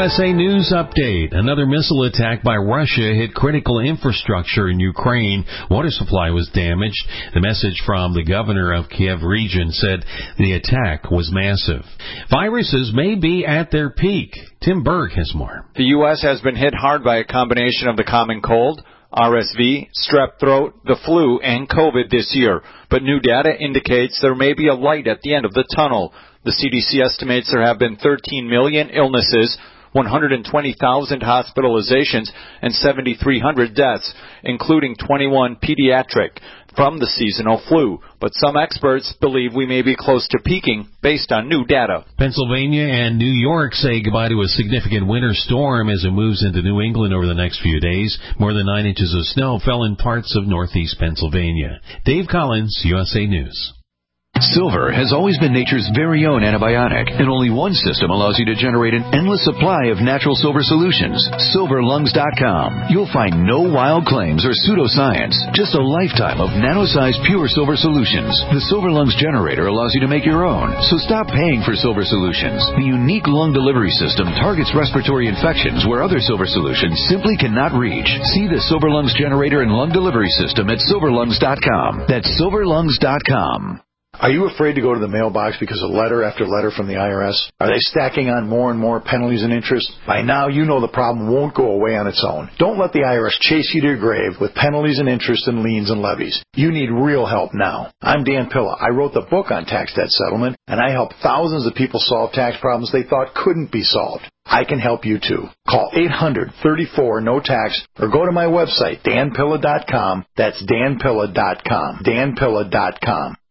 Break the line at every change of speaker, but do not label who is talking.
USA News Update. Another missile attack by Russia hit critical infrastructure in Ukraine. Water supply was damaged. The message from the governor of Kiev region said the attack was massive. Viruses may be at their peak. Tim Berg has more.
The U.S. has been hit hard by a combination of the common cold, RSV, strep throat, the flu, and COVID this year. But new data indicates there may be a light at the end of the tunnel. The CDC estimates there have been 13 million illnesses, 120,000 hospitalizations, and 7,300 deaths, including 21 pediatric, from the seasonal flu. But some experts believe we may be close to peaking based on new data.
Pennsylvania and New York say goodbye to a significant winter storm as it moves into New England over the next few days. More than 9 inches of snow fell in parts of northeast Pennsylvania. Dave Collins, USA News.
Silver has always been nature's very own antibiotic, and only one system allows you to generate an endless supply of natural silver solutions. SilverLungs.com. You'll find no wild claims or pseudoscience, just a lifetime of nano-sized pure silver solutions. The Silver Lungs generator allows you to make your own, so stop paying for silver solutions. The unique lung delivery system targets respiratory infections where other silver solutions simply cannot reach. See the Silver Lungs generator and lung delivery system at SilverLungs.com. That's SilverLungs.com.
Are you afraid to go to the mailbox because of letter after letter from the IRS? Are they stacking on more and more penalties and interest? By now, you know the problem won't go away on its own. Don't let the IRS chase you to your grave with penalties and interest and liens and levies. You need real help now. I'm Dan Pilla. I wrote the book on tax debt settlement, and I help thousands of people solve tax problems they thought couldn't be solved. I can help you too. Call 800-34-NO-TAX or go to my website, danpilla.com. That's danpilla.com. danpilla.com.